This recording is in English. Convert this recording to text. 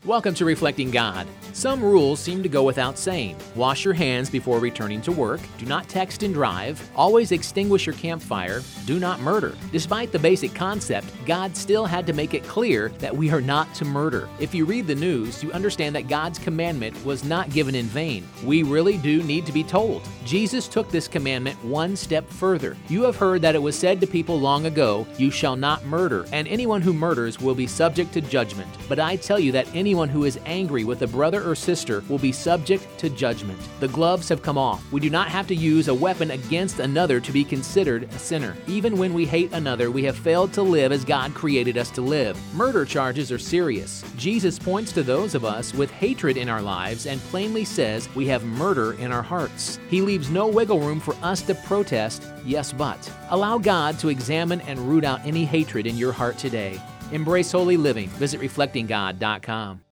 Welcome to Reflecting God. Some rules seem to go without saying. Wash your hands before returning to work. Do not text and drive. Always extinguish your campfire. Do not murder. Despite the basic concept, God still had to make it clear that we are not to murder. If you read the news, you understand that God's commandment was not given in vain. We really do need to be told. Jesus took this commandment one step further. You have heard that it was said to people long ago, "You shall not murder, and anyone who murders will be subject to judgment." But I tell you that anyone who is angry with a brother or sister will be subject to judgment. The gloves have come off. We do not have to use a weapon against another to be considered a sinner. Even when we hate another, we have failed to live as God created us to live. Murder charges are serious. Jesus points to those of us with hatred in our lives and plainly says we have murder in our hearts. He leaves no wiggle room for us to protest, yes but. Allow God to examine and root out any hatred in your heart today. Embrace holy living. Visit reflectinggod.com.